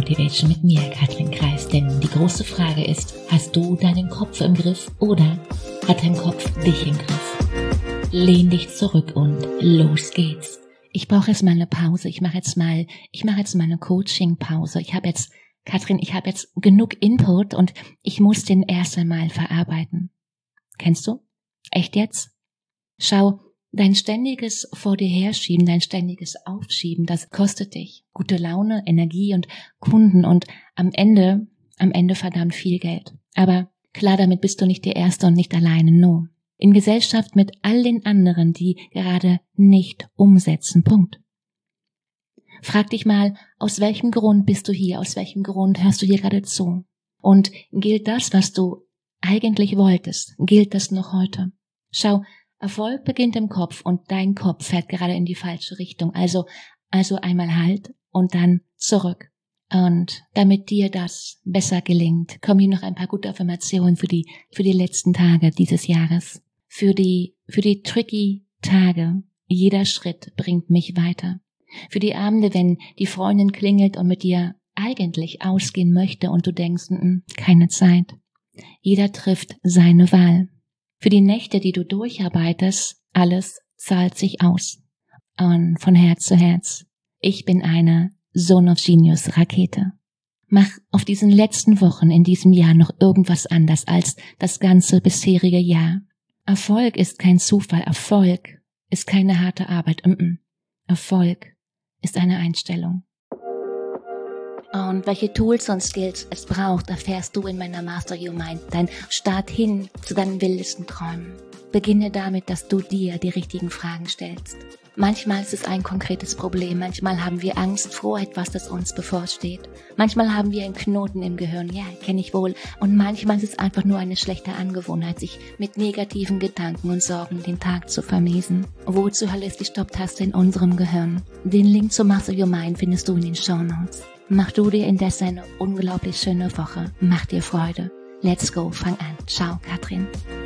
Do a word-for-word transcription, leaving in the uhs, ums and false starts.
Motivation mit mir, Katrin Kreis. Denn die große Frage ist, hast du deinen Kopf im Griff oder hat dein Kopf dich im Griff? Lehn dich zurück und los geht's. Ich brauche jetzt mal eine Pause. Ich mache jetzt mal, ich mache jetzt mal eine Coaching-Pause. Ich habe jetzt, Katrin, ich habe jetzt genug Input und ich muss den erst einmal verarbeiten. Kennst du? Echt jetzt? Schau, dein ständiges Vor dir herschieben, dein ständiges Aufschieben, das kostet dich gute Laune, Energie und Kunden und am Ende, am Ende verdammt viel Geld. Aber klar, damit bist du nicht der Erste und nicht alleine, no. In Gesellschaft mit all den anderen, die gerade nicht umsetzen, Punkt. Frag dich mal, aus welchem Grund bist du hier, aus welchem Grund hörst du hier gerade zu? Und gilt das, was du eigentlich wolltest, gilt das noch heute? Schau, Erfolg beginnt im Kopf und dein Kopf fährt gerade in die falsche Richtung. Also, also einmal halt und dann zurück. Und damit dir das besser gelingt, kommen hier noch ein paar gute Affirmationen für die, für die letzten Tage dieses Jahres. Für die, für die tricky Tage. Jeder Schritt bringt mich weiter. Für die Abende, wenn die Freundin klingelt und mit dir eigentlich ausgehen möchte und du denkst, n -n, keine Zeit. Jeder trifft seine Wahl. Für die Nächte, die du durcharbeitest, alles zahlt sich aus. Und von Herz zu Herz, ich bin eine Zone of Genius Rakete. Mach auf diesen letzten Wochen in diesem Jahr noch irgendwas anders als das ganze bisherige Jahr. Erfolg ist kein Zufall, Erfolg ist keine harte Arbeit. Mm-mm. Erfolg ist eine Einstellung. Und welche Tools und Skills es braucht, erfährst du in meiner Master Your Mind, dein Start hin zu deinen wildesten Träumen. Beginne damit, dass du dir die richtigen Fragen stellst. Manchmal ist es ein konkretes Problem, manchmal haben wir Angst vor etwas, das uns bevorsteht. Manchmal haben wir einen Knoten im Gehirn, ja, kenne ich wohl. Und manchmal ist es einfach nur eine schlechte Angewohnheit, sich mit negativen Gedanken und Sorgen den Tag zu vermiesen. Wo zur Hölle ist die Stopptaste in unserem Gehirn? Den Link zu Master Your Mind findest du in den Shownotes. Mach du dir indessen eine unglaublich schöne Woche. Mach dir Freude. Let's go, fang an. Ciao, Katrin.